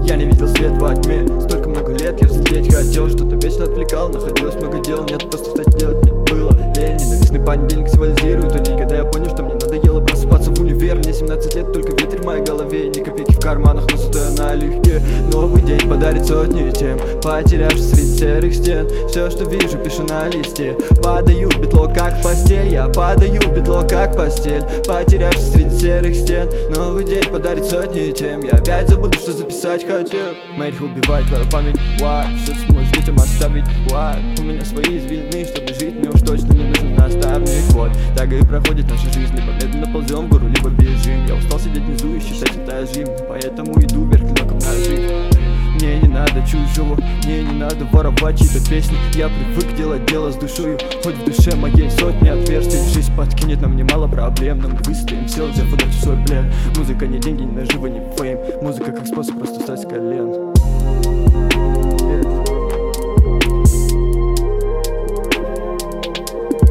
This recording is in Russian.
Я не видел свет во тьме. Столько много лет я взлететь хотел, что-то вечно отвлекал, находилось много дел. Нет, просто встать делать не было лень. Ненавистный понедельник символизирует тот день, когда я понял, что мне надоело просыпаться в универ. Мне 17 лет, только ветер в моей голове, ни копейки в карманах, но стоя налегке. Новый день подарит сотни тем, потерявшись среди серых стен. Все, что вижу, пишу на листе. Падаю в битло, как постель. Я падаю в битло, как постель, потерявшись среди серых стен. Новый день подарит сотни тем. Я опять забуду, что записать хотел. Мэрих убивает твою память. Why? Что сможешь детям оставить? Why? У меня свои извилины, чтобы жить, мне уж точно не нужен наставник. Вот, так и проходит наша жизнь. Либо медленно ползем в гору, либо бежим. Я устал сидеть внизу и считать этажи, поэтому иду вверх клиноком ножи. Мне не надо чужого, мне не надо воровать чьи-то песни. Я привык делать дело с душою, хоть в душе моей сотни отверстий. Жизнь подкинет нам немало проблем, но мы выстоим, сел взяв удачу в свой плен. Музыка не деньги, не наживы, не фейм. Музыка как способ просто встать с колен.